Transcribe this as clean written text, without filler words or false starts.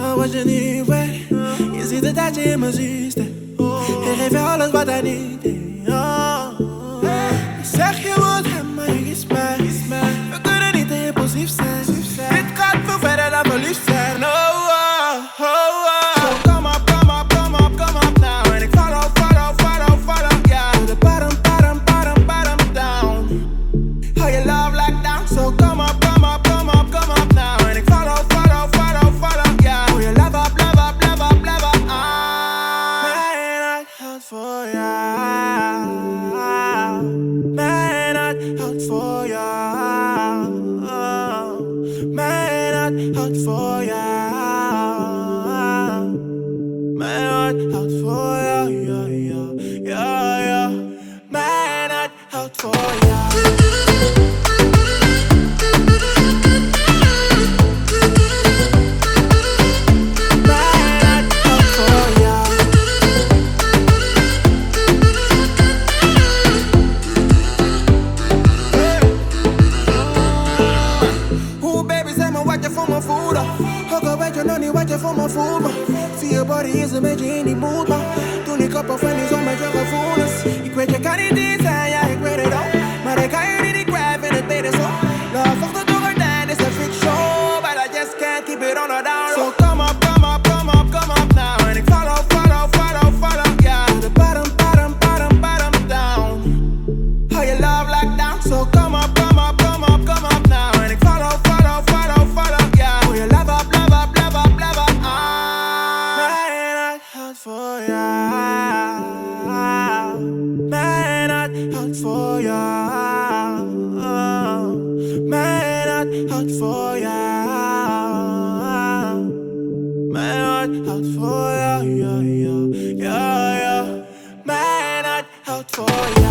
wat je niet weet. Je ziet het dat je in mijn systeem. Ik geef je alles wat hij niet heeft. Ik zeg je moet hem, maar je is mij. We kunnen niet te impulsief zijn. Dit gaat veel verder dan verliefd zijn. So come up, come up, come up, come up now. En ik follow, yeah. To the bottom down. How your love like down. So come up, come up, come up, come up now. En ik follow, yeah. Hoe je love up. Mijn hart houdt voor jou. Mijn hart houdt voor jou. Mijn hart houdt voor jou. Mijn hart houdt voor jou, ja. Mijn hart houdt voor jou. Ook al weet je nog niet wat je voor me voelt, man. Zie je body is een beetje in die mood, man. Toen ik op of niet zo met je gevoelens. Ik weet je kan niet dit zijn, ja ik weet het ook. Maar ik kan je niet grab in het beter zo. Love ochtend door het tijd is een freak show. But I just can't keep it on a down. So come up, come up, come up, come up now. En ik follow, yeah. To the bottom down. How your love like down. So come up, come up, come up, come up now. En ik follow, yeah. Hoe je love up. Mijn hart houdt voor jou. Mijn hart houdt voor jou. Mijn hart houdt voor jou. Mijn hart houdt voor jou, ja. Mijn hart houdt voor jou.